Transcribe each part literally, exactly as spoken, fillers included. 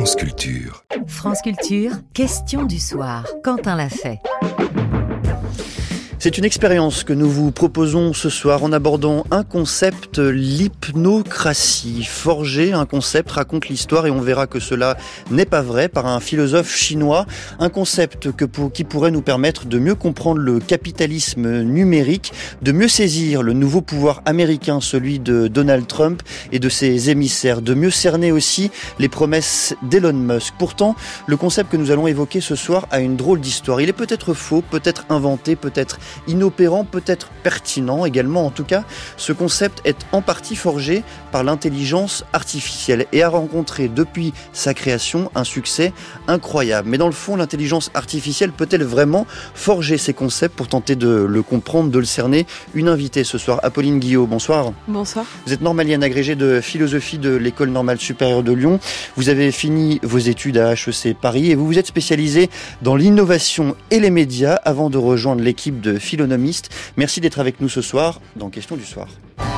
France Culture. France Culture, question du soir. Quentin l'a fait. C'est une expérience que nous vous proposons ce soir en abordant un concept, l'hypnocratie. Forger un concept raconte l'histoire et on verra que cela n'est pas vrai par un philosophe chinois. Un concept que pour, qui pourrait nous permettre de mieux comprendre le capitalisme numérique, de mieux saisir le nouveau pouvoir américain, celui de Donald Trump et de ses émissaires, de mieux cerner aussi les promesses d'Elon Musk. Pourtant, le concept que nous allons évoquer ce soir a une drôle d'histoire. Il est peut-être faux, peut-être inventé, peut-être inopérant, peut-être pertinent également. En tout cas, ce concept est en partie forgé par l'intelligence artificielle et a rencontré depuis sa création un succès incroyable. Mais dans le fond, l'intelligence artificielle peut-elle vraiment forger ces concepts? Pour tenter de le comprendre, de le cerner, une invitée ce soir, Apolline Guillot. Bonsoir. Bonsoir. Vous êtes normalienne agrégée de philosophie de l'École normale supérieure de Lyon. Vous avez fini vos études à H E C Paris et vous vous êtes spécialisée dans l'innovation et les médias avant de rejoindre l'équipe de Philonomiste. Merci d'être avec nous ce soir dans Question du soir.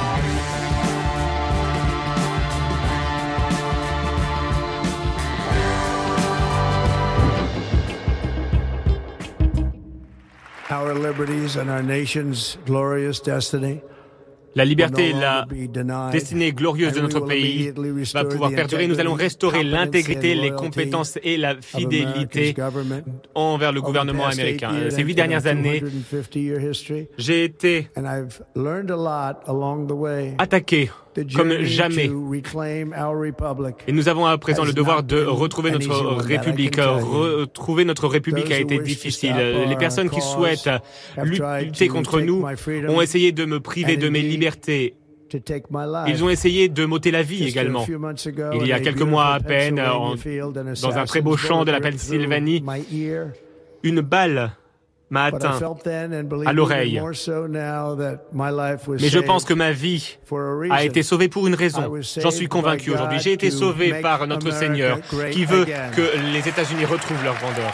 Our liberties and our nation's glorious destiny. La liberté et la destinée glorieuse de notre pays va pouvoir perdurer. Nous allons restaurer l'intégrité, les compétences et la fidélité envers le gouvernement américain. Ces huit dernières années, j'ai été attaqué comme jamais. Et nous avons à présent le devoir de retrouver notre République. Retrouver notre République a été difficile. Les personnes qui souhaitent lutter contre nous ont essayé de me priver de mes libertés. Ils ont essayé de m'ôter la vie également. Il y a quelques mois à peine, en, dans un très beau champ de la Pennsylvanie, une balle m'a atteint à l'oreille. Mais je pense que ma vie a été sauvée pour une raison. J'en suis convaincu aujourd'hui. J'ai été sauvé par notre Seigneur qui veut que les États-Unis retrouvent leur grandeur.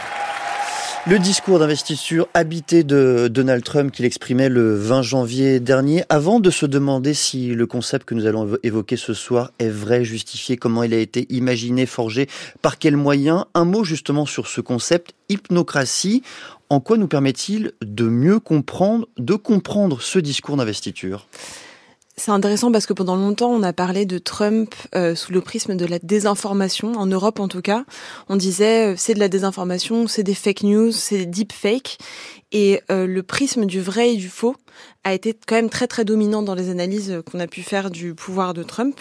Le discours d'investiture habité de Donald Trump qu'il exprimait le vingt janvier dernier, avant de se demander si le concept que nous allons évoquer ce soir est vrai, justifié, comment il a été imaginé, forgé, par quels moyens. Un mot justement sur ce concept, hypnocratie. En quoi nous permet-il de mieux comprendre, de comprendre ce discours d'investiture ? C'est intéressant parce que pendant longtemps, on a parlé de Trump euh, sous le prisme de la désinformation, en Europe en tout cas. On disait euh, c'est de la désinformation, c'est des fake news, c'est des deepfakes. Et euh, le prisme du vrai et du faux a été quand même très très dominant dans les analyses qu'on a pu faire du pouvoir de Trump.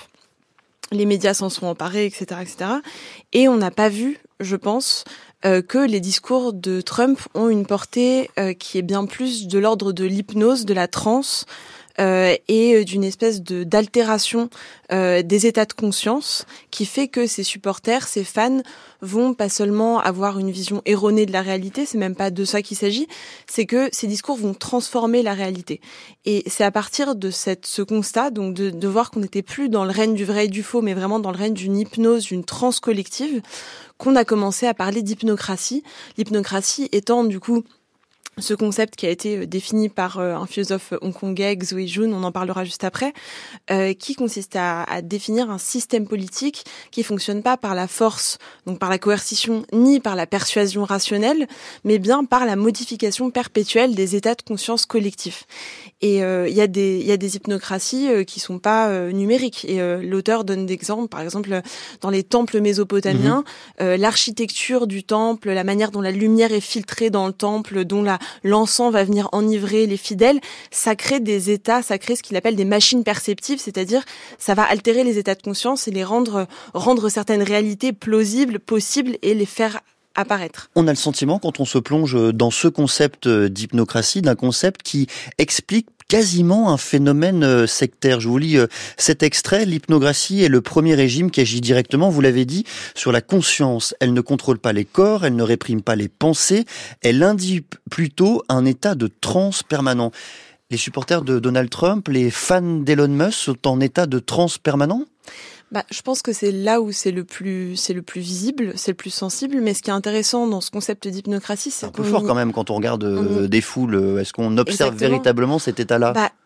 Les médias s'en sont emparés, et cetera, et cetera. Et on n'a pas vu, je pense, euh, que les discours de Trump ont une portée euh, qui est bien plus de l'ordre de l'hypnose, de la transe, Euh, et d'une espèce de d'altération euh, des états de conscience qui fait que ses supporters, ses fans vont pas seulement avoir une vision erronée de la réalité, c'est même pas de ça qu'il s'agit, c'est que ces discours vont transformer la réalité. Et c'est à partir de cette, ce constat, donc de, de voir qu'on n'était plus dans le règne du vrai et du faux, mais vraiment dans le règne d'une hypnose, d'une transe collective, qu'on a commencé à parler d'hypnocratie. L'hypnocratie étant du coup ce concept qui a été défini par un philosophe hongkongais, Xue Jun, on en parlera juste après, euh, qui consiste à, à définir un système politique qui fonctionne pas par la force, donc par la coercition, ni par la persuasion rationnelle, mais bien par la modification perpétuelle des états de conscience collectifs. Et il euh, y a des il y a des hypnocraties euh, qui sont pas euh, numériques. Et euh, l'auteur donne des exemples, par exemple dans les temples mésopotamiens, mmh. euh, l'architecture du temple, la manière dont la lumière est filtrée dans le temple, dont la l'encens va venir enivrer les fidèles, ça crée des états, ça crée ce qu'il appelle des machines perceptives, c'est-à-dire ça va altérer les états de conscience et les rendre rendre certaines réalités plausibles, possibles et les faire apparaître. On a le sentiment, quand on se plonge dans ce concept d'hypnocratie, d'un concept qui explique quasiment un phénomène sectaire. Je vous lis cet extrait. L'hypnocratie est le premier régime qui agit directement, vous l'avez dit, sur la conscience. Elle ne contrôle pas les corps, elle ne réprime pas les pensées, elle induit plutôt un état de transe permanent. Les supporters de Donald Trump, les fans d'Elon Musk sont en état de transe permanent ? Bah, je pense que c'est là où c'est le plus, c'est le plus visible, c'est le plus sensible. Mais ce qui est intéressant dans ce concept d'hypnocratie, c'est, c'est un peu fort quand même quand on regarde euh, des foules. Est-ce qu'on observe Exactement. véritablement cet état-là ? Bah,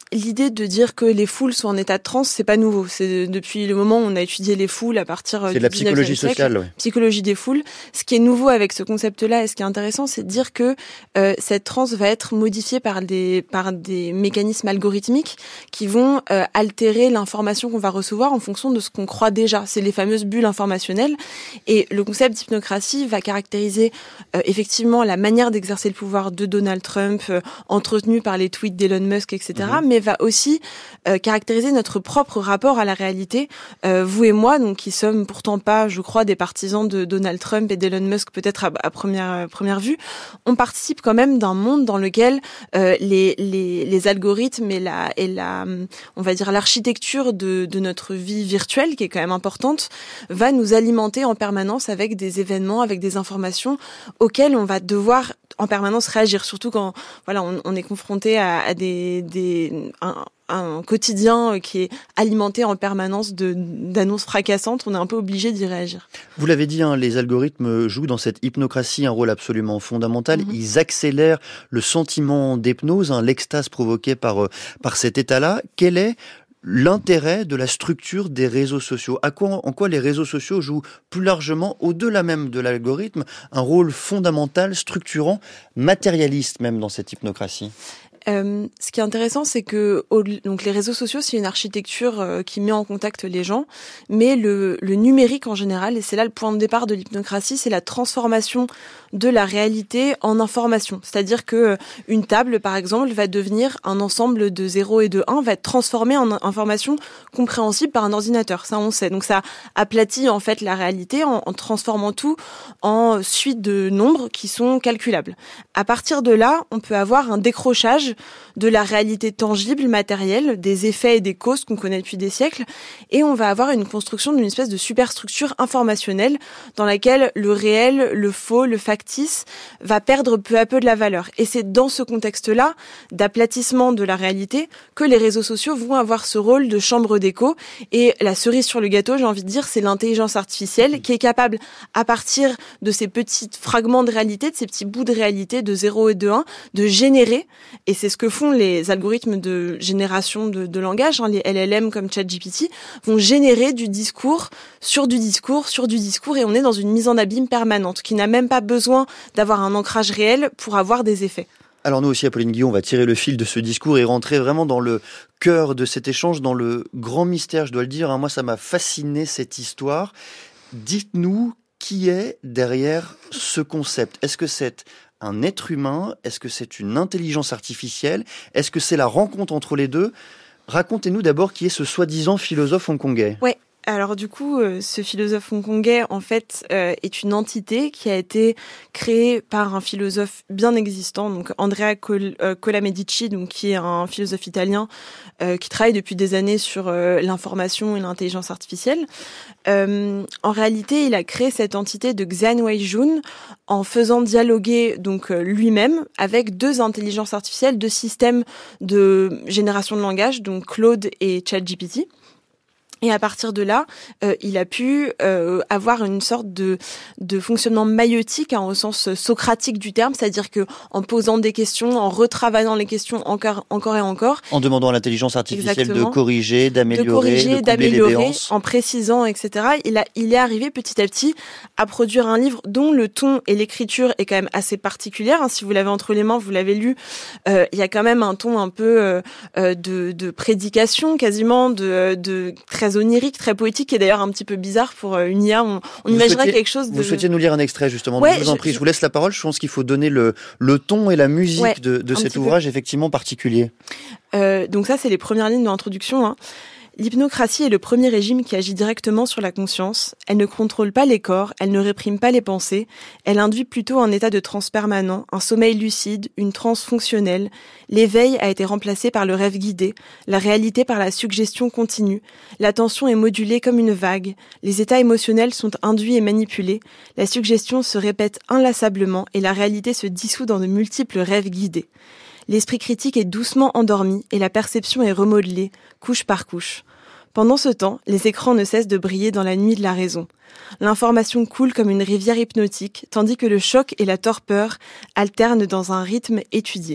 l'idée de dire que les foules sont en état de transe, c'est pas nouveau. C'est depuis le moment où on a étudié les foules à partir c'est du dix-neuvième siècle. C'est de la psychologie sociale, oui. Psychologie des foules. Ce qui est nouveau avec ce concept-là et ce qui est intéressant, c'est de dire que euh, cette transe va être modifiée par des par des mécanismes algorithmiques qui vont euh, altérer l'information qu'on va recevoir en fonction de ce qu'on croit déjà. C'est les fameuses bulles informationnelles. Et le concept d'hypnocratie va caractériser euh, effectivement la manière d'exercer le pouvoir de Donald Trump, euh, entretenu par les tweets d'Elon Musk, et cetera. Mmh. Mais va aussi euh, caractériser notre propre rapport à la réalité. Euh, vous et moi, donc qui sommes pourtant pas, je crois, des partisans de Donald Trump et d'Elon Musk, peut-être à, à première à première vue, on participe quand même d'un monde dans lequel euh, les, les les algorithmes et la et la on va dire l'architecture de de notre vie virtuelle, qui est quand même importante, va nous alimenter en permanence avec des événements, avec des informations auxquelles on va devoir en permanence réagir, surtout quand voilà on, on est confronté à, à des des un, un quotidien qui est alimenté en permanence de d'annonces fracassantes. On est un peu obligé d'y réagir. Vous l'avez dit, hein, les algorithmes jouent dans cette hypnocratie un rôle absolument fondamental. Mm-hmm. Ils accélèrent le sentiment d'hypnose, hein, l'extase provoquée par par cet état-là. Quel est l'intérêt de la structure des réseaux sociaux? À quoi, en quoi les réseaux sociaux jouent plus largement, au-delà même de l'algorithme, un rôle fondamental, structurant, matérialiste même dans cette hypnocratie? Euh, ce qui est intéressant, c'est que au, donc les réseaux sociaux, c'est une architecture euh, qui met en contact les gens, mais le, le numérique en général, et c'est là le point de départ de l'hypnocratie, c'est la transformation de la réalité en information. C'est-à-dire que euh, une table, par exemple, va devenir un ensemble de zéro et de un, va être transformée en information compréhensible par un ordinateur. Ça, on sait. Donc ça aplatit en fait la réalité en, en transformant tout en suite de nombres qui sont calculables. À partir de là, on peut avoir un décrochage de la réalité tangible, matérielle, des effets et des causes qu'on connaît depuis des siècles, et on va avoir une construction d'une espèce de superstructure informationnelle dans laquelle le réel, le faux, le factice va perdre peu à peu de la valeur. Et c'est dans ce contexte-là d'aplatissement de la réalité que les réseaux sociaux vont avoir ce rôle de chambre d'écho. Et la cerise sur le gâteau, j'ai envie de dire, c'est l'intelligence artificielle qui est capable, à partir de ces petits fragments de réalité, de ces petits bouts de réalité de zéro et de un, de générer. Et c'est ce que font les algorithmes de génération de, de langage, hein, les L L M comme ChatGPT, vont générer du discours sur du discours sur du discours, et on est dans une mise en abîme permanente qui n'a même pas besoin d'avoir un ancrage réel pour avoir des effets. Alors nous aussi, Apolline Guillon, on va tirer le fil de ce discours et rentrer vraiment dans le cœur de cet échange, dans le grand mystère, je dois le dire. Hein, moi, ça m'a fasciné cette histoire. Dites-nous qui est derrière ce concept. Est-ce que c'est un être humain? Est-ce que c'est une intelligence artificielle? Est-ce que c'est la rencontre entre les deux? Racontez-nous d'abord qui est ce soi-disant philosophe hongkongais. Ouais. Alors du coup, euh, ce philosophe hongkongais, en fait, euh, est une entité qui a été créée par un philosophe bien existant, donc Andrea Col- euh, Colamedici, donc qui est un philosophe italien euh, qui travaille depuis des années sur euh, l'information et l'intelligence artificielle. Euh, en réalité, il a créé cette entité de Xian Weijun en faisant dialoguer donc euh, lui-même avec deux intelligences artificielles, deux systèmes de génération de langage, donc Claude et ChatGPT. Et à partir de là, euh, il a pu euh, avoir une sorte de, de fonctionnement maïeutique, hein, au sens socratique du terme, c'est-à-dire que en posant des questions, en retravaillant les questions encore, encore et encore, en demandant à l'intelligence artificielle exactement, de corriger, d'améliorer, de, corriger, de d'améliorer, en précisant, et cetera. Il a, il est arrivé petit à petit à produire un livre dont le ton et l'écriture est quand même assez particulière. Hein, si vous l'avez entre les mains, vous l'avez lu. Euh, il y a quand même un ton un peu euh, de, de prédication, quasiment de, de très onirique, très poétique, et d'ailleurs un petit peu bizarre pour une I A. On, on imaginerait souhaitiez, quelque chose de... Vous souhaitiez nous lire un extrait, justement. Ouais, je vous en prie, je, je vous laisse la parole. Je pense qu'il faut donner le, le ton et la musique ouais, de, de cet ouvrage, peu. effectivement, particulier. Euh, donc ça, c'est les premières lignes de l'introduction, hein. L'hypnocratie est le premier régime qui agit directement sur la conscience. Elle ne contrôle pas les corps, elle ne réprime pas les pensées. Elle induit plutôt un état de transe permanent, un sommeil lucide, une transe fonctionnelle. L'éveil a été remplacé par le rêve guidé, la réalité par la suggestion continue. L'attention est modulée comme une vague. Les états émotionnels sont induits et manipulés. La suggestion se répète inlassablement et la réalité se dissout dans de multiples rêves guidés. L'esprit critique est doucement endormi et la perception est remodelée, couche par couche. Pendant ce temps, les écrans ne cessent de briller dans la nuit de la raison. L'information coule comme une rivière hypnotique, tandis que le choc et la torpeur alternent dans un rythme étudié.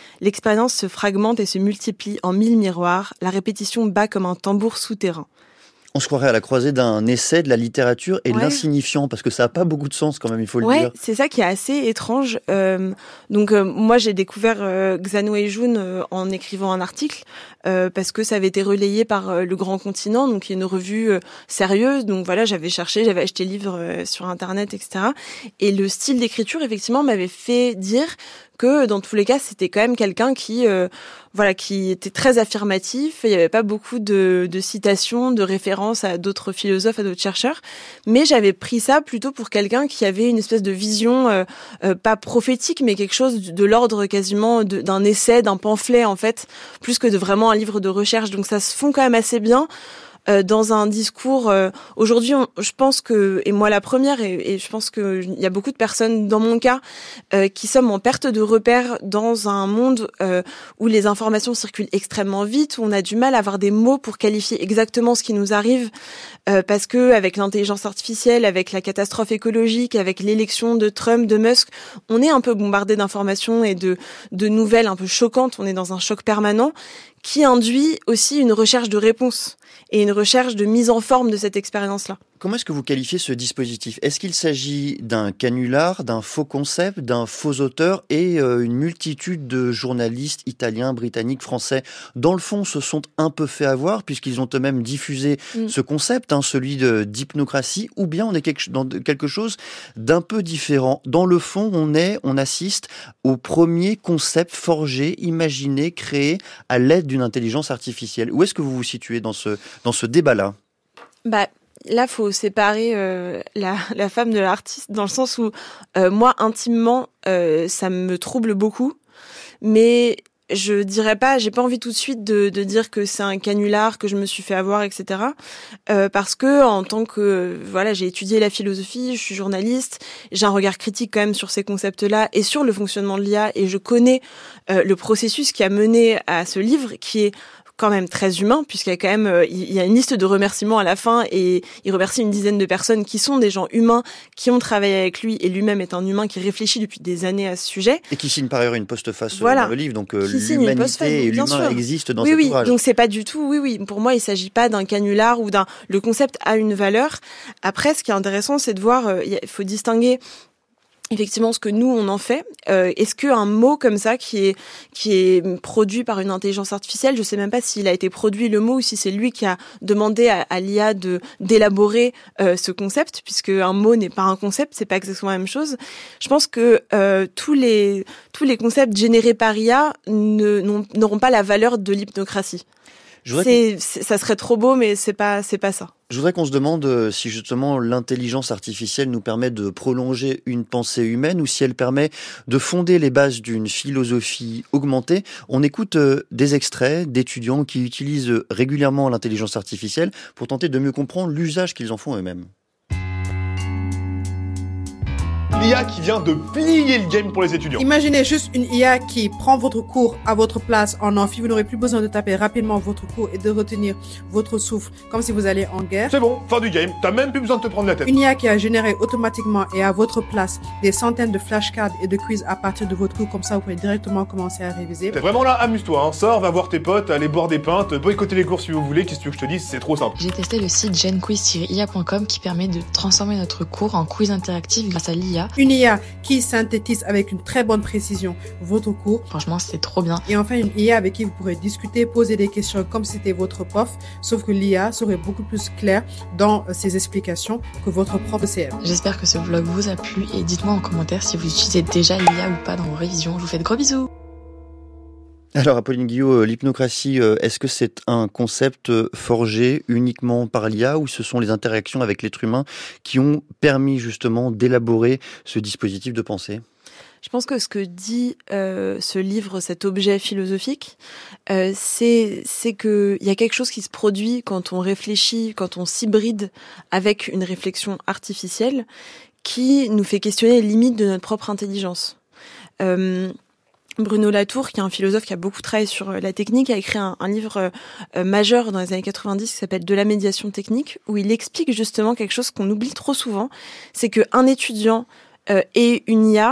L'expérience se fragmente et se multiplie en mille miroirs. La répétition bat comme un tambour souterrain. On se croirait à la croisée d'un essai de la littérature et de ouais. l'insignifiant, parce que ça n'a pas beaucoup de sens quand même, il faut le ouais, dire. Ouais, c'est ça qui est assez étrange. Euh, donc euh, moi, j'ai découvert euh, Xano et Jun euh, en écrivant un article, euh, parce que ça avait été relayé par euh, Le Grand Continent, donc il y a une revue euh, sérieuse. Donc voilà, j'avais cherché, j'avais acheté le livre euh, sur Internet, et cetera. Et le style d'écriture, effectivement, m'avait fait dire que dans tous les cas, c'était quand même quelqu'un qui, euh, voilà, qui était très affirmatif. Il n'y avait pas beaucoup de, de citations, de références à d'autres philosophes, à d'autres chercheurs. Mais j'avais pris ça plutôt pour quelqu'un qui avait une espèce de vision, euh, euh, pas prophétique, mais quelque chose de, de l'ordre quasiment de, d'un essai, d'un pamphlet en fait, plus que de vraiment un livre de recherche. Donc ça se fond quand même assez bien. Euh, dans un discours, euh, aujourd'hui, on, je pense que, et moi la première, et, et je pense qu'il y a beaucoup de personnes, dans mon cas, euh, qui sommes en perte de repères dans un monde euh, où les informations circulent extrêmement vite, où on a du mal à avoir des mots pour qualifier exactement ce qui nous arrive, euh, parce que avec l'intelligence artificielle, avec la catastrophe écologique, avec l'élection de Trump, de Musk, on est un peu bombardé d'informations et de, de nouvelles un peu choquantes, on est dans un choc permanent, qui induit aussi une recherche de réponse et une recherche de mise en forme de cette expérience-là. Comment est-ce que vous qualifiez ce dispositif ? Est-ce qu'il s'agit d'un canular, d'un faux concept, d'un faux auteur et euh, une multitude de journalistes italiens, britanniques, français, dans le fond, se sont un peu fait avoir puisqu'ils ont eux-mêmes diffusé mmh. ce concept, hein, celui de, d'hypnocratie, ou bien on est quelque, dans quelque chose d'un peu différent. Dans le fond, on est, on assiste au premier concept forgé, imaginé, créé à l'aide d'une intelligence artificielle. Où est-ce que vous vous situez dans ce, dans ce débat-là ? Bah, là, faut séparer euh, la, la femme de l'artiste, dans le sens où euh, moi, intimement, euh, ça me trouble beaucoup, mais je dirais pas, j'ai pas envie tout de suite de, de dire que c'est un canular, que je me suis fait avoir, et cetera. Euh, parce que en tant que, voilà, j'ai étudié la philosophie, je suis journaliste, j'ai un regard critique quand même sur ces concepts-là et sur le fonctionnement de l'I A, et je connais euh, le processus qui a mené à ce livre, qui est quand même très humain, puisqu'il y a quand même euh, il y a une liste de remerciements à la fin et il remercie une dizaine de personnes qui sont des gens humains qui ont travaillé avec lui, et lui-même est un humain qui réfléchit depuis des années à ce sujet. Et qui signe par ailleurs une postface voilà. dans le livre, donc euh, qui l'humanité et l'humain sûr. existent dans oui, cet oui. ouvrage. Donc c'est pas du tout, oui, oui. Pour moi, il s'agit pas d'un canular ou d'un. Le concept a une valeur. Après, ce qui est intéressant, c'est de voir. Euh, il faut distinguer. Effectivement, ce que nous, on en fait. Euh, est-ce qu'un mot comme ça, qui est, qui est produit par une intelligence artificielle, je sais même pas s'il a été produit le mot ou si c'est lui qui a demandé à, à l'I A de, d'élaborer euh, ce concept, puisque un mot n'est pas un concept, c'est pas exactement la même chose. Je pense que euh, tous les, tous les concepts générés par I A ne, n'auront pas la valeur de l'hypnocratie. C'est, c'est, ça serait trop beau, mais c'est pas, c'est pas ça. Je voudrais qu'on se demande si justement l'intelligence artificielle nous permet de prolonger une pensée humaine ou si elle permet de fonder les bases d'une philosophie augmentée. On écoute des extraits d'étudiants qui utilisent régulièrement l'intelligence artificielle pour tenter de mieux comprendre l'usage qu'ils en font eux-mêmes. L'I A qui vient de plier le game pour les étudiants. Imaginez juste une I A qui prend votre cours à votre place en amphi. Vous n'aurez plus besoin de taper rapidement votre cours et de retenir votre souffle comme si vous alliez en guerre. C'est bon, fin du game. T'as même plus besoin de te prendre la tête. Une I A qui a généré automatiquement et à votre place des centaines de flashcards et de quiz à partir de votre cours. Comme ça, vous pouvez directement commencer à réviser. T'es vraiment là, amuse-toi. Hein. Sors, va voir tes potes, allez boire des pintes, boycotter les cours si vous voulez. Qu'est-ce que tu veux que je te dise ? C'est trop simple. J'ai testé le site genquiz tiret i a point com qui permet de transformer notre cours en quiz interactif grâce à l'I A. Une I A qui synthétise avec une très bonne précision votre cours. Franchement, c'est trop bien. Et enfin, une I A avec qui vous pourrez discuter, poser des questions comme si c'était votre prof, sauf que l'I A serait beaucoup plus claire dans ses explications que votre prof de C M. J'espère que ce vlog vous a plu et dites-moi en commentaire si vous utilisez déjà l'I A ou pas dans vos révisions. Je vous fais de gros bisous. Alors, Apolline Guillot, l'hypnocratie, est-ce que c'est un concept forgé uniquement par l'I A ou ce sont les interactions avec l'être humain qui ont permis justement d'élaborer ce dispositif de pensée ? Je pense que ce que dit euh, ce livre, cet objet philosophique, euh, c'est c'est que il y a quelque chose qui se produit quand on réfléchit, quand on s'hybride avec une réflexion artificielle, qui nous fait questionner les limites de notre propre intelligence. Euh, Bruno Latour, qui est un philosophe qui a beaucoup travaillé sur la technique, a écrit un, un livre euh, majeur dans les années quatre-vingt-dix qui s'appelle « De la médiation technique », où il explique justement quelque chose qu'on oublie trop souvent, c'est qu'un étudiant euh, et une I A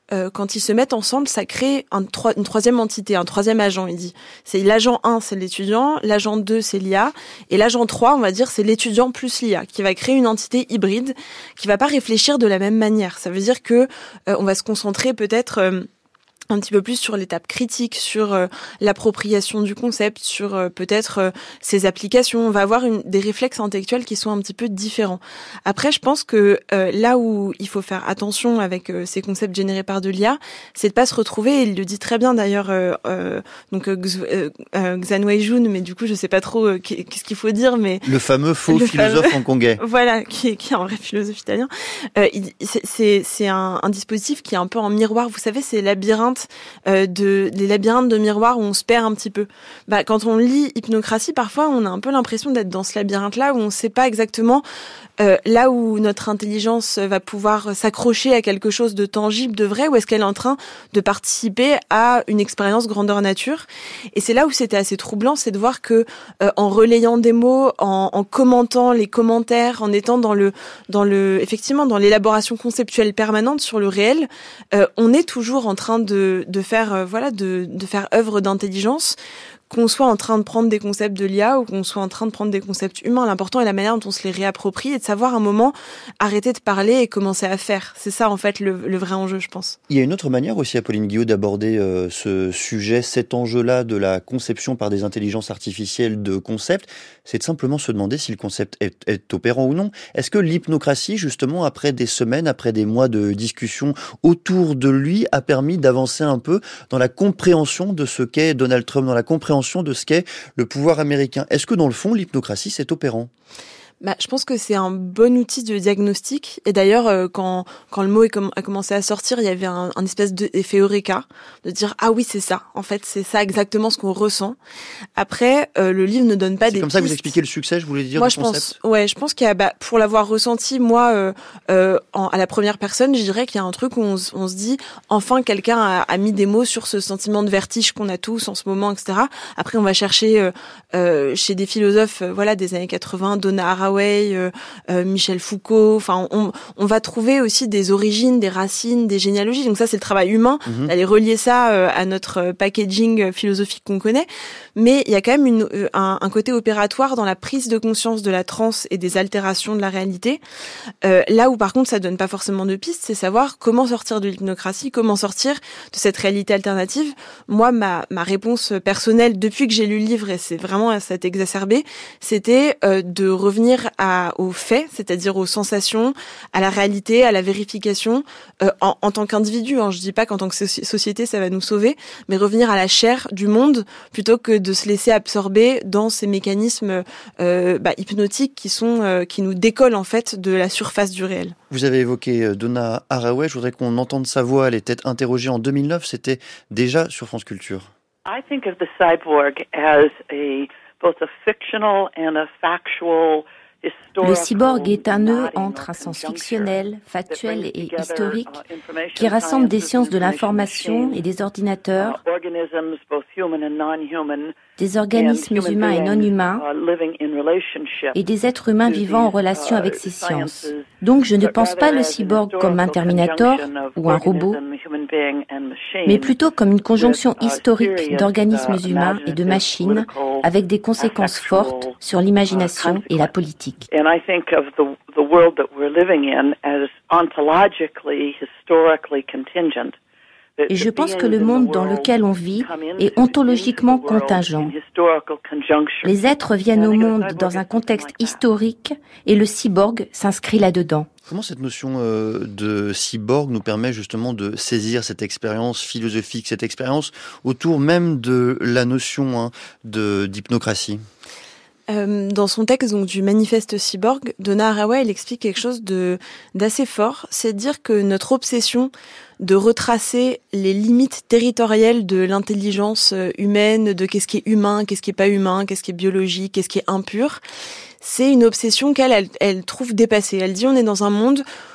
euh, quand ils se mettent ensemble, ça crée un, une troisième entité, un troisième agent, il dit. C'est l'agent un, c'est l'étudiant, l'agent deux, c'est l'I A, et l'agent trois, on va dire, c'est l'étudiant plus l'I A, qui va créer une entité hybride, qui va pas réfléchir de la même manière. Ça veut dire que euh, on va se concentrer peut-être... Euh, un petit peu plus sur l'étape critique, sur euh, l'appropriation du concept, sur euh, peut-être euh, ses applications. On va avoir une, des réflexes intellectuels qui sont un petit peu différents. Après, je pense que euh, là où il faut faire attention avec euh, ces concepts générés par de l'I A, c'est de pas se retrouver, et il le dit très bien d'ailleurs, euh, euh, donc euh, euh, euh, Xuan Weijun, mais du coup je sais pas trop euh, qu'est-ce qu'il faut dire, mais le fameux faux le philosophe fameux, hongkongais. Voilà, qui est, qui est un vrai philosophe italien. Euh, il, c'est c'est, c'est un, un dispositif qui est un peu en miroir. Vous savez, c'est labyrinthe. Euh, de les labyrinthes de miroirs où on se perd un petit peu. Bah, quand on lit Hypnocratie, parfois on a un peu l'impression d'être dans ce labyrinthe-là où on ne sait pas exactement euh, là où notre intelligence va pouvoir s'accrocher à quelque chose de tangible, de vrai, ou est-ce qu'elle est en train de participer à une expérience grandeur nature. Et c'est là où c'était assez troublant, c'est de voir que euh, en relayant des mots, en, en commentant les commentaires, en étant dans le dans le effectivement dans l'élaboration conceptuelle permanente sur le réel, euh, on est toujours en train de de faire euh, voilà de de faire œuvre d'intelligence, qu'on soit en train de prendre des concepts de l'I A ou qu'on soit en train de prendre des concepts humains. L'important est la manière dont on se les réapproprie et de savoir à un moment arrêter de parler et commencer à faire. C'est ça en fait le, le vrai enjeu, je pense. Il y a une autre manière aussi, Apolline Guillot, d'aborder euh, ce sujet, cet enjeu-là de la conception par des intelligences artificielles de concepts, c'est de simplement se demander si le concept est, est opérant ou non. Est-ce que l'hypnocratie, justement, après des semaines, après des mois de discussion autour de lui, a permis d'avancer un peu dans la compréhension de ce qu'est Donald Trump, dans la compréhension de ce qu'est le pouvoir américain? Est-ce que dans le fond, l'hypnocratie, c'est opérant? Bah, je pense que c'est un bon outil de diagnostic. Et d'ailleurs, euh, quand quand le mot est com- a commencé à sortir, il y avait un, un espèce d'effet eureka, de dire ah oui c'est ça. En fait, c'est ça exactement ce qu'on ressent. Après, euh, le livre ne donne pas c'est des. C'est comme pistes. ça que vous expliquez le succès, je voulais dire. Moi, du je concept. pense. Ouais, je pense qu'il y a bah, pour l'avoir ressenti, moi, euh, euh, en, à la première personne, je dirais qu'il y a un truc où on, on se dit enfin quelqu'un a, a mis des mots sur ce sentiment de vertige qu'on a tous en ce moment, et cetera. Après, on va chercher euh, euh, chez des philosophes, euh, voilà, des années quatre-vingts, Donna Haraway. Euh, Euh, Michel Foucault, enfin on, on va trouver aussi des origines, des racines, des généalogies. Donc ça c'est le travail humain, mmh. d'aller relier ça euh, à notre packaging philosophique qu'on connaît. Mais il y a quand même une, un, un côté opératoire dans la prise de conscience de la transe et des altérations de la réalité. Euh, là où par contre ça donne pas forcément de piste, c'est savoir comment sortir de l'hypnocratie, comment sortir de cette réalité alternative. Moi ma ma réponse personnelle depuis que j'ai lu le livre, et c'est vraiment ça a été exacerbé, c'était euh, de revenir à aux faits, c'est-à-dire aux sensations, à la réalité, à la vérification, euh, en, en tant qu'individu. Hein. Je dis pas qu'en tant que so- société, ça va nous sauver, mais revenir à la chair du monde plutôt que de se laisser absorber dans ces mécanismes euh, bah, hypnotiques qui sont euh, qui nous décollent en fait de la surface du réel. Vous avez évoqué Donna Haraway. Je voudrais qu'on entende sa voix. Elle était interrogée en deux mille neuf. C'était déjà sur France Culture. I think of the cyborg as a both a fictional and a factual. Le cyborg est un nœud entre un sens fictionnel, factuel et historique qui rassemble des sciences de l'information et des ordinateurs, des organismes humains et non humains et des êtres humains vivant en relation avec ces sciences. Donc je ne pense pas le cyborg comme un Terminator ou un robot, mais plutôt comme une conjonction historique d'organismes humains et de machines avec des conséquences fortes sur l'imagination et la politique. And I think of the the world that we're living in as ontologically, historically contingent. Et je pense que le monde dans lequel on vit est ontologiquement contingent. Les êtres viennent au monde dans un contexte historique et le cyborg s'inscrit là-dedans. Comment cette notion euh, de cyborg nous permet justement de saisir cette expérience philosophique, cette expérience autour même de la notion hein, de, d'hypnocratie ? Euh, dans son texte donc du manifeste cyborg, Donna Haraway elle explique quelque chose de d'assez fort, c'est de dire que notre obsession de retracer les limites territoriales de l'intelligence humaine, de qu'est-ce qui est humain, qu'est-ce qui est pas humain, qu'est-ce qui est biologique, qu'est-ce qui est impur, c'est une obsession qu'elle elle, elle trouve dépassée. Elle dit on est dans un monde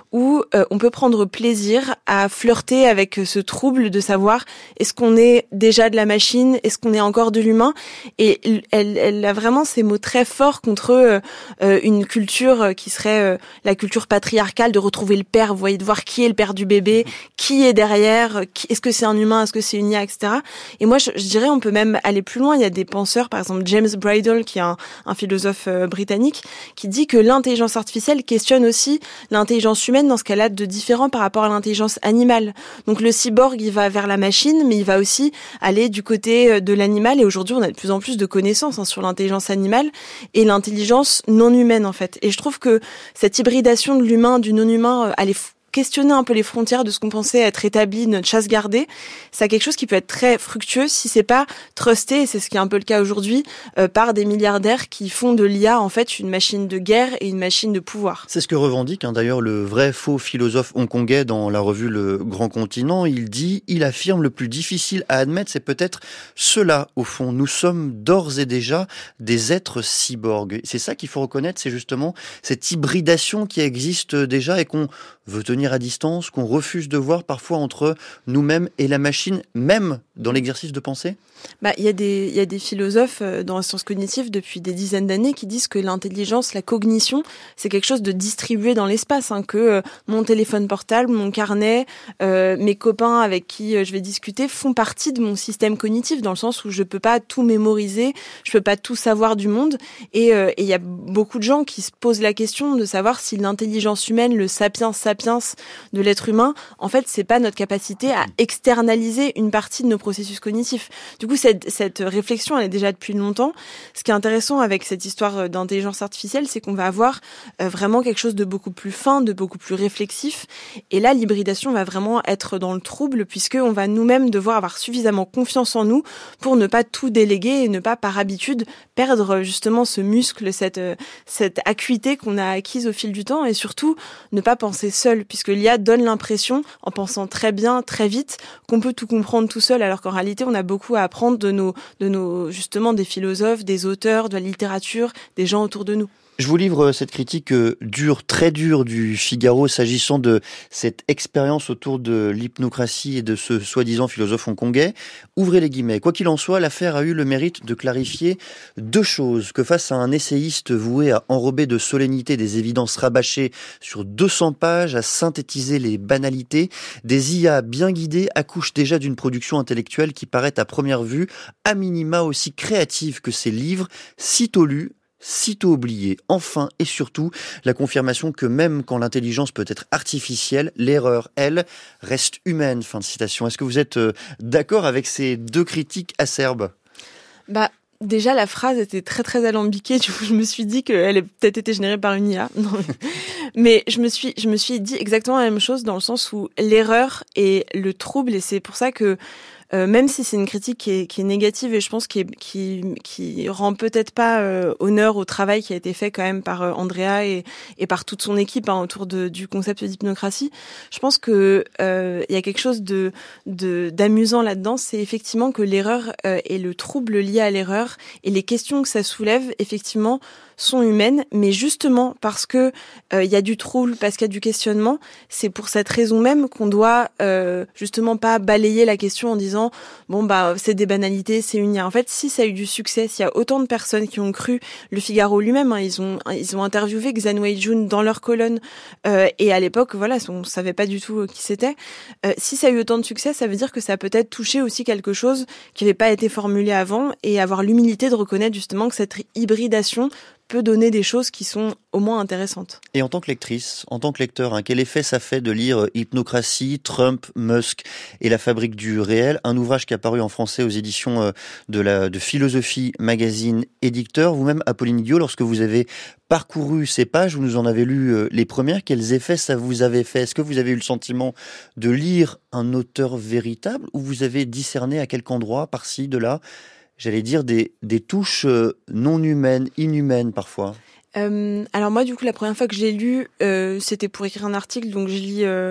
où euh, on peut prendre plaisir à flirter avec ce trouble de savoir est-ce qu'on est déjà de la machine, est-ce qu'on est encore de l'humain. Et elle, elle a vraiment ces mots très forts contre euh, une culture qui serait euh, la culture patriarcale, de retrouver le père, vous voyez, de voir qui est le père du bébé, qui est derrière, qui, est-ce que c'est un humain, est-ce que c'est une I A, et cetera. Et moi, je, je dirais, on peut même aller plus loin. Il y a des penseurs, par exemple James Bridle, qui est un, un philosophe euh, britannique, qui dit que l'intelligence artificielle questionne aussi l'intelligence humaine dans ce qu'elle a de différent par rapport à l'intelligence animale. Donc le cyborg, il va vers la machine, mais il va aussi aller du côté de l'animal. Et aujourd'hui, on a de plus en plus de connaissances hein, sur l'intelligence animale et l'intelligence non humaine, en fait. Et je trouve que cette hybridation de l'humain, du non-humain, elle est questionner un peu les frontières de ce qu'on pensait être établi, notre chasse gardée, c'est quelque chose qui peut être très fructueux si c'est pas trusté, et c'est ce qui est un peu le cas aujourd'hui, euh, par des milliardaires qui font de l'I A en fait une machine de guerre et une machine de pouvoir. C'est ce que revendique hein, d'ailleurs le vrai faux philosophe hongkongais dans la revue Le Grand Continent. Il dit, il affirme, le plus difficile à admettre, c'est peut-être cela au fond. Nous sommes d'ores et déjà des êtres cyborgs. C'est ça qu'il faut reconnaître, c'est justement cette hybridation qui existe déjà et qu'on veut tenir à distance, qu'on refuse de voir parfois entre nous-mêmes et la machine, même dans l'exercice de pensée ? Bah, il y a des, il y a des philosophes dans la science cognitive depuis des dizaines d'années qui disent que l'intelligence, la cognition, c'est quelque chose de distribué dans l'espace, hein, que euh, mon téléphone portable, mon carnet, euh, mes copains avec qui euh, je vais discuter font partie de mon système cognitif, dans le sens où je peux pas tout mémoriser, je peux pas tout savoir du monde, et euh, et il y a beaucoup de gens qui se posent la question de savoir si l'intelligence humaine, le sapiens sapiens de l'être humain, en fait, c'est pas notre capacité à externaliser une partie de nos processus cognitifs. Du coup, cette, cette réflexion, elle est déjà depuis longtemps. Ce qui est intéressant avec cette histoire d'intelligence artificielle, c'est qu'on va avoir euh, vraiment quelque chose de beaucoup plus fin, de beaucoup plus réflexif. Et là, l'hybridation va vraiment être dans le trouble, puisqu'on va nous-mêmes devoir avoir suffisamment confiance en nous pour ne pas tout déléguer et ne pas, par habitude, perdre justement ce muscle, cette, cette acuité qu'on a acquise au fil du temps, et surtout ne pas penser seul, puisque l'I A donne l'impression, en pensant très bien, très vite, qu'on peut tout comprendre tout seul, alors qu'en réalité, on a beaucoup à apprendre de nos, de nos, justement, des philosophes, des auteurs, de la littérature, des gens autour de nous. Je vous livre cette critique dure, très dure du Figaro s'agissant de cette expérience autour de l'hypnocratie et de ce soi-disant philosophe hongkongais. Ouvrez les guillemets. Quoi qu'il en soit, l'affaire a eu le mérite de clarifier deux choses. Que face à un essayiste voué à enrober de solennité des évidences rabâchées sur deux cents pages, à synthétiser les banalités, des I A bien guidées accouchent déjà d'une production intellectuelle qui paraît à première vue à minima aussi créative que ses livres, sitôt lus, sitôt oublié. Enfin et surtout, la confirmation que même quand l'intelligence peut être artificielle, l'erreur, elle, reste humaine. Fin de citation. Est-ce que vous êtes euh, d'accord avec ces deux critiques acerbes ? Bah, déjà, la phrase était très très alambiquée. Du coup, je me suis dit qu'elle a peut-être été générée par une I A. Non, mais... mais je me suis, je me suis dit exactement la même chose dans le sens où l'erreur et le trouble, et c'est pour ça que Euh, même si c'est une critique qui est, qui est négative et je pense qui, est, qui, qui rend peut-être pas euh, honneur au travail qui a été fait quand même par euh, Andrea et, et par toute son équipe hein, autour de, du concept d'hypnocratie, je pense que euh, il y a quelque chose de, de d'amusant là-dedans, c'est effectivement que l'erreur euh, et le trouble lié à l'erreur et les questions que ça soulève effectivement sont humaines, mais justement parce que euh, il y a du trouble, parce qu'il y a du questionnement, c'est pour cette raison même qu'on doit euh, justement pas balayer la question en disant bon bah c'est des banalités, c'est une I A. En fait, si ça a eu du succès, s'il y a autant de personnes qui ont cru, le Figaro lui-même, hein, ils ont ils ont interviewé Xuan Wei-Jun dans leur colonne euh, et à l'époque voilà, on savait pas du tout qui c'était. Euh, si ça a eu autant de succès, ça veut dire que ça a peut-être touché aussi quelque chose qui n'avait pas été formulé avant et avoir l'humilité de reconnaître justement que cette hybridation peut donner des choses qui sont au moins intéressantes. Et en tant que lectrice, en tant que lecteur, hein, quel effet ça fait de lire Hypnocratie, Trump, Musk et la fabrique du réel, un ouvrage qui est apparu en français aux éditions de la de Philosophie Magazine Éditeur. Vous-même, Apolline Guillot, lorsque vous avez parcouru ces pages, vous nous en avez lu les premières, quels effets ça vous avait fait ? Est-ce que vous avez eu le sentiment de lire un auteur véritable ou vous avez discerné à quelque endroit, par-ci, de là, j'allais dire des, des touches non humaines, inhumaines parfois? Euh, alors moi, du coup, la première fois que j'ai lu, euh, c'était pour écrire un article, donc je lis euh,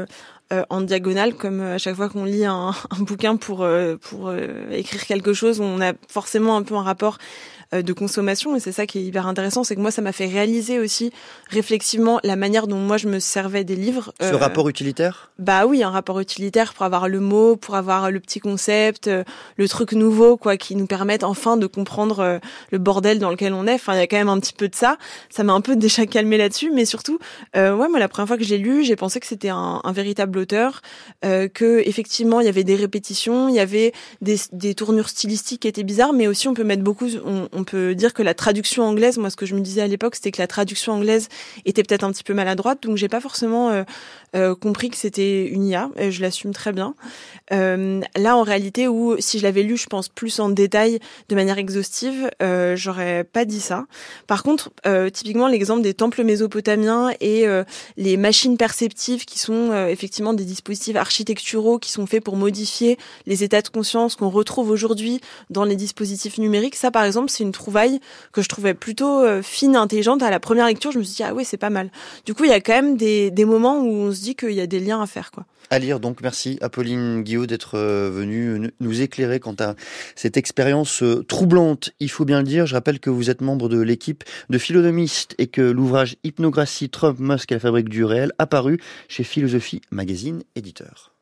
euh, en diagonale, comme à chaque fois qu'on lit un, un bouquin pour euh, pour euh, écrire quelque chose, on a forcément un peu un rapport de consommation, et c'est ça qui est hyper intéressant, c'est que moi ça m'a fait réaliser aussi réflexivement la manière dont moi je me servais des livres. Ce euh, rapport utilitaire ? Bah oui, un rapport utilitaire pour avoir le mot, pour avoir le petit concept, euh, le truc nouveau quoi, qui nous permettent enfin de comprendre euh, le bordel dans lequel on est. Enfin, il y a quand même un petit peu de ça. Ça m'a un peu déjà calmé là-dessus, mais surtout, euh, ouais, moi la première fois que j'ai lu, j'ai pensé que c'était un, un véritable auteur, euh, que effectivement il y avait des répétitions, il y avait des, des tournures stylistiques qui étaient bizarres, mais aussi on peut mettre beaucoup, on, on peut dire que la traduction anglaise, moi ce que je me disais à l'époque, c'était que la traduction anglaise était peut-être un petit peu maladroite, donc j'ai pas forcément euh, euh, compris que c'était une I A, et je l'assume très bien. Euh, là en réalité, où si je l'avais lu, je pense plus en détail, de manière exhaustive, euh, j'aurais pas dit ça. Par contre, euh, typiquement l'exemple des temples mésopotamiens et euh, les machines perceptives qui sont euh, effectivement des dispositifs architecturaux qui sont faits pour modifier les états de conscience qu'on retrouve aujourd'hui dans les dispositifs numériques, ça par exemple c'est une trouvaille que je trouvais plutôt euh, fine et intelligente. À la première lecture, je me suis dit ah ouais, c'est pas mal. Du coup, il y a quand même des, des moments où on se dit qu'il y a des liens à faire, quoi. À lire donc. Merci Apolline Guillot d'être venue nous éclairer quant à cette expérience troublante, il faut bien le dire. Je rappelle que vous êtes membre de l'équipe de Philonomistes et que l'ouvrage Hypnocratie, Trump, Musk et la fabrique du réel a paru chez Philosophie Magazine, éditeur.